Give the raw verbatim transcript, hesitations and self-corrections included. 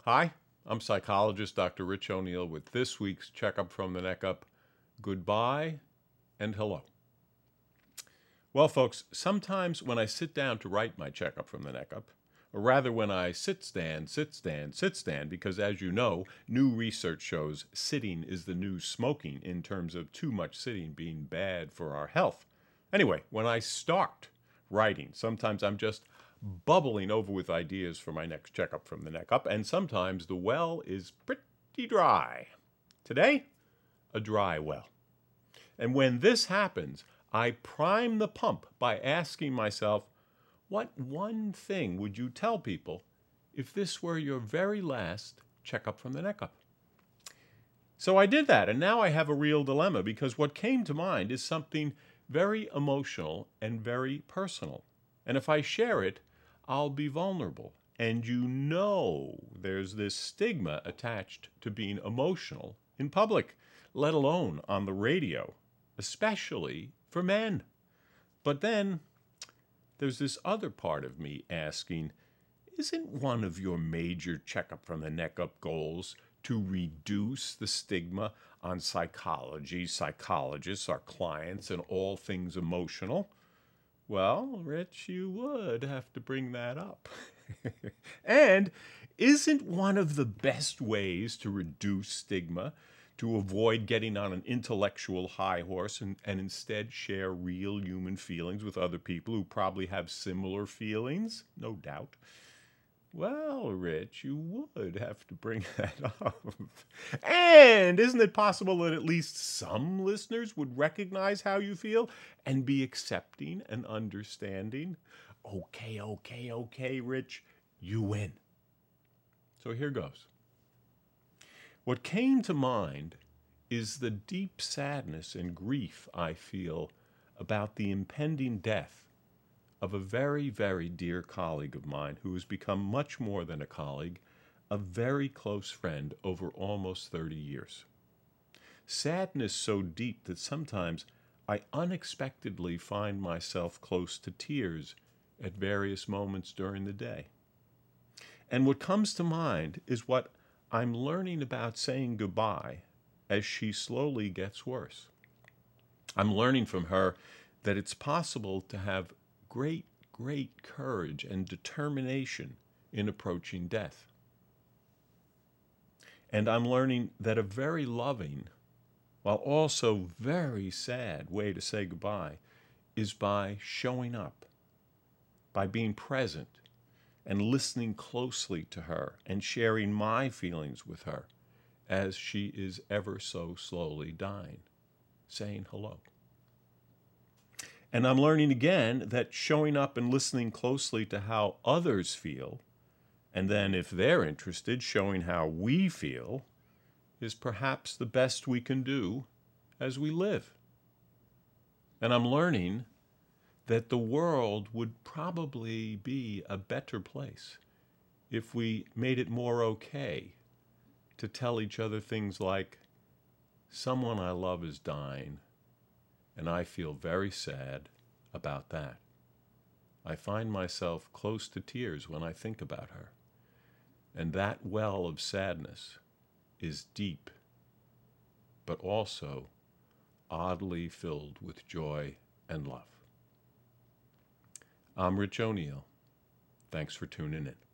Hi, I'm psychologist Doctor Rich O'Neill with this week's Checkup from the Neck Up. Goodbye and hello. Well, folks, sometimes when I sit down to write my Checkup from the Neck Up, or rather when I sit stand, sit stand, sit stand, because as you know, new research shows sitting is the new smoking in terms of too much sitting being bad for our health. Anyway, when I start writing, sometimes I'm just bubbling over with ideas for my next Checkup from the Neck Up, and sometimes the well is pretty dry. Today, a dry well. And when this happens, I prime the pump by asking myself, what one thing would you tell people if this were your very last Checkup from the Neck Up? So I did that, and now I have a real dilemma, because what came to mind is something very emotional and very personal. And if I share it, I'll be vulnerable. And you know there's this stigma attached to being emotional in public, let alone on the radio, especially for men. But then there's this other part of me asking, isn't one of your major Checkup from the Neck Up goals to reduce the stigma on psychology, psychologists, our clients, and all things emotional? Well, Rich, you would have to bring that up. And isn't one of the best ways to reduce stigma to avoid getting on an intellectual high horse and, and instead share real human feelings with other people who probably have similar feelings? No doubt. Well, Rich, you would have to bring that up. And isn't it possible that at least some listeners would recognize how you feel and be accepting and understanding? Okay, okay, okay, Rich, you win. So here goes. What came to mind is the deep sadness and grief I feel about the impending death of a very, very dear colleague of mine who has become much more than a colleague, a very close friend over almost thirty years. Sadness so deep that sometimes I unexpectedly find myself close to tears at various moments during the day. And what comes to mind is what I'm learning about saying goodbye as she slowly gets worse. I'm learning from her that it's possible to have great, great courage and determination in approaching death. And I'm learning that a very loving, while also very sad way to say goodbye is by showing up, by being present and listening closely to her and sharing my feelings with her as she is ever so slowly dying, saying hello. And I'm learning again that showing up and listening closely to how others feel, and then if they're interested, showing how we feel, is perhaps the best we can do as we live. And I'm learning that the world would probably be a better place if we made it more okay to tell each other things like, someone I love is dying, and I feel very sad about that. I find myself close to tears when I think about her. And that well of sadness is deep, but also oddly filled with joy and love. I'm Rich O'Neill. Thanks for tuning in.